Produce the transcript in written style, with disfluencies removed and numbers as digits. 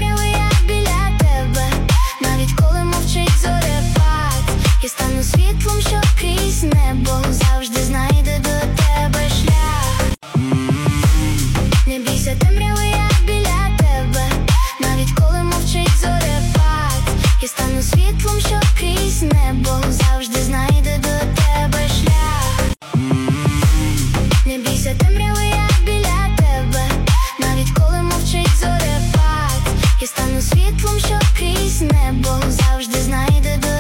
темряви я біля тебе, навіть коли мовчить зорепад. Я стану світлом, що крізь небо завжди знайде до тебе шлях. Не бійся темряви я біля тебе, навіть коли мовчить зорепад. Я стану світлом, що крізь небо завжди знайде до тебе шлях. Не бійся темряви я біля тебе, навіть коли мовчить зорепад. Я стану світлом, що крізь небо завжди знайде до